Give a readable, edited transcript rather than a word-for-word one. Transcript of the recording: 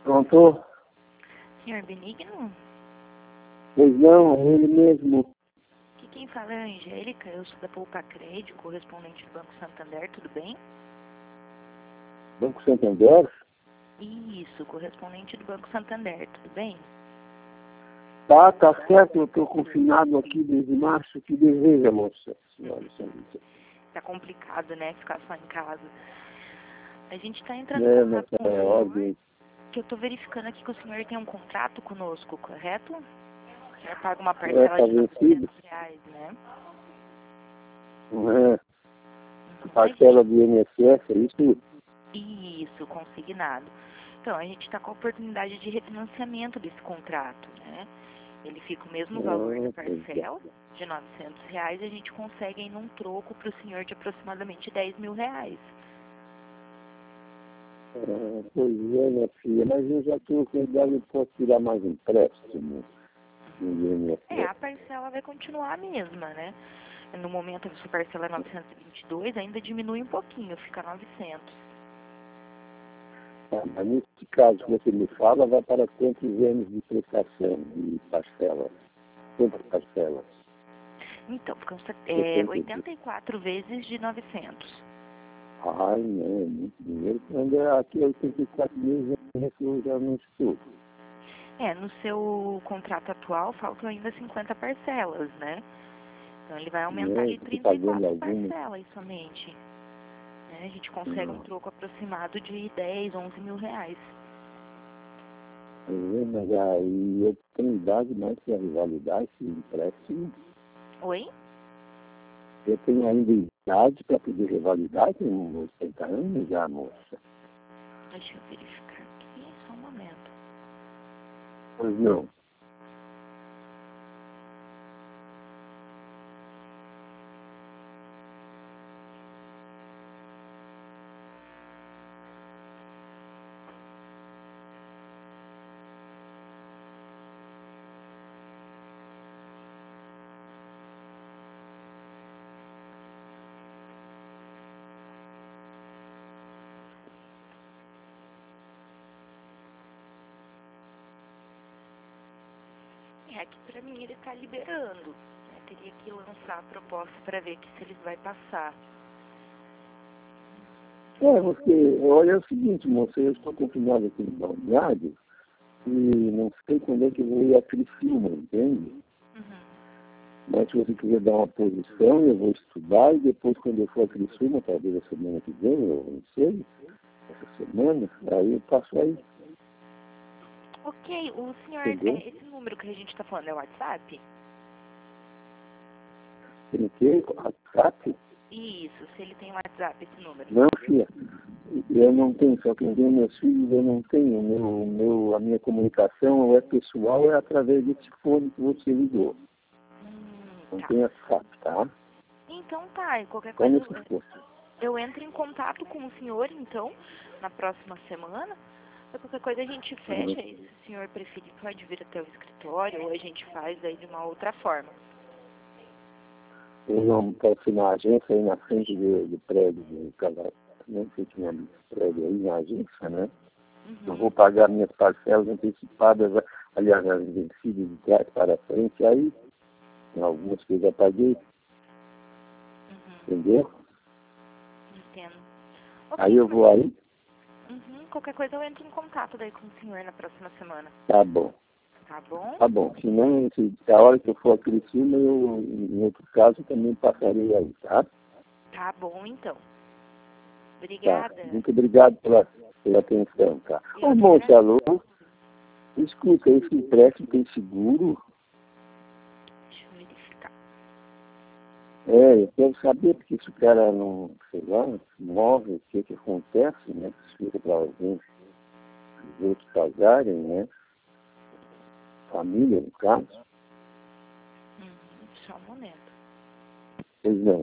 Pronto? Senhor Benigno? Pois não, é ele mesmo. Aqui quem fala é a Angélica, eu sou da Poupa Crédito, correspondente do Banco Santander, tudo bem? Banco Santander? Isso, correspondente do Banco Santander, tudo bem? Tá certo, eu estou confinado aqui desde março. Que deseja, moça? Senhora Sandra. Tá complicado, né, ficar só em casa. A gente tá entrando É, em mas contato com o é senhor, ordem. que eu tô verificando aqui que o senhor tem um contrato conosco, correto? O senhor paga uma É, parcela tá de vencido? R$ 900, né? Não é? A gente... Parcela do INSS, é isso? Isso, consignado. Então, a gente está com a oportunidade de refinanciamento desse contrato, né? Ele fica o mesmo valor da parcela, de R$ 900, e a gente consegue ainda um troco para o senhor de aproximadamente R$ 10.000. Pois é, minha filha, mas eu já estou com idade, eu posso tirar mais empréstimo no INSS. A parcela vai continuar a mesma, né? No momento, a sua parcela é 922, ainda diminui um pouquinho, fica 900. Mas nesse caso que você me fala, vai para quantos anos de prestação de parcelas? Quantas parcelas? Então, ficam 70. 84 vezes de 900. Ai, não, é muito dinheiro. Quando é aqui 84 mil, eu já não estou. No seu contrato atual, faltam ainda 50 parcelas, né? Então, ele vai aumentar de Estou pagando 34 alguma. parcelas somente. A gente consegue um troco aproximado de 10, 11 mil reais. Mas aí eu tenho idade mais para rivalidade, se empréstimo. Oi? Eu tenho ainda idade para poder rivalidade, uns 80 anos já, moça. Deixa eu verificar aqui, só um momento. Pois não. Aqui pra mim ele tá liberando. Teria que lançar a proposta para ver que se ele vai passar. Olha, é o seguinte, moça, eu estou confinado aqui no balneário e não sei quando é que eu vou ir a Criciúma, entende? Mas se você quiser dar uma posição, eu vou estudar e depois quando eu for a Criciúma, talvez a semana que vem, eu não sei, essa semana, aí eu passo aí, Ok, o senhor, entendeu? esse número que a gente tá falando é o WhatsApp? Tem que WhatsApp? Isso, se ele tem WhatsApp, esse número. Não, filha, eu não tenho, só quem tem meus filhos, eu não tenho. A minha comunicação é pessoal, é através desse fone que você ligou. Não Tá. tem WhatsApp, tá? Então tá, e qualquer Como coisa se fosse. eu entro em contato com o senhor, então, na próxima semana. E qualquer coisa a gente fecha, e se o senhor preferir pode vir até o escritório, ou a gente faz aí de uma outra forma. Eu não posso ir na agência, aí na frente do prédio do casal. Não sei se é prédio aí na agência, né? Eu vou pagar minhas parcelas antecipadas, aliás, as vencidas de trás para frente, aí, algumas que eu já paguei, entendeu? Entendo. Aí eu vou aí. Qualquer coisa eu entro em contato daí com o senhor na próxima semana. Tá bom. Tá bom? Tá bom. Se não, a hora que eu for a Criciúma, eu, em outro caso, também passarei aí, tá? Tá bom, então. Tá. Obrigada. Muito obrigado pela atenção, tá? Ô, moça, alô? Escuta, esse empréstimo tem seguro? Deixa eu verificar. Eu quero saber, porque se o cara não, sei lá, morre, o que acontece, né? Se fica para alguém, os outros pagarem, né? Família, no caso. Só um momento. Pois não.